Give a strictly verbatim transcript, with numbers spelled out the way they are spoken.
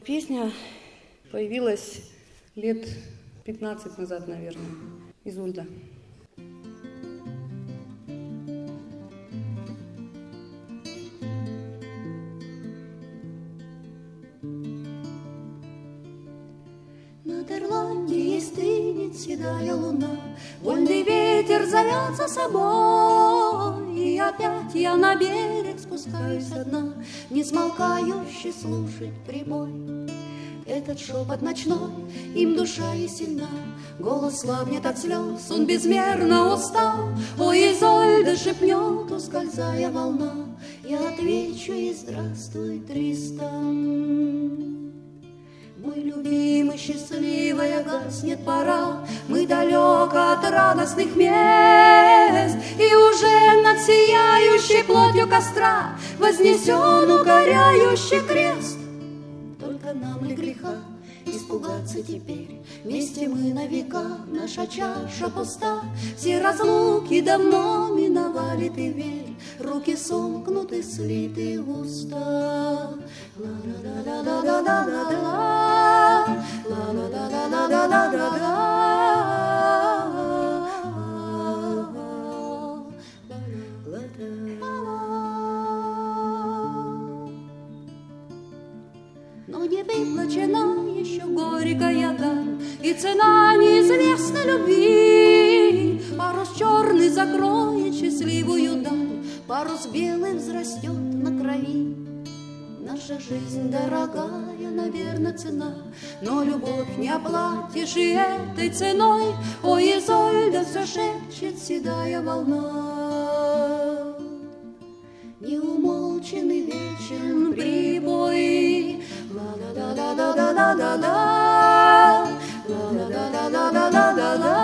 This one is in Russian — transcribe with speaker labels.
Speaker 1: Песня появилась лет пятнадцать назад, наверное, Изольда.
Speaker 2: Над Ирландией стынет седая луна, вольный ветер зовет за собой, и опять я на берег спускаюсь одна, не смолкающий слушать прибой. Этот шепот ночной, им душа и сильна, голос слабнет от слез, он безмерно устал. Ой, Изольда шепнет, ускользая волна, я отвечу ей: здравствуй, Тристан. Мой любимый, счастливая, гаснет пора, мы далеко от радостных мест, и уже над сияющей плотью костра вознесен укоряющий крест. Только нам ли греха испугаться теперь? Вместе мы на века, наша чаша пуста, все разлуки давно миновали, ты верь, руки сомкнуты, слиты уста. Ла-ла-ла-ла-ла-ла-ла-ла, ла-ла-ла-ла-ла-ла-ла-ла. Но не выплачена еще горькая даль, и цена неизвестна любви. Парус черный закроет счастливую даль, парус белый взрастет на крови. Наша жизнь дорогая, наверное, цена, но любовь не оплатишь и этой ценой. Ой, Изольда, все шепчет седая волна, неумолченный вечен прибой. Ла-ла-ла-ла-ла-ла-ла-ла, ла-ла-ла-ла-ла-ла-ла.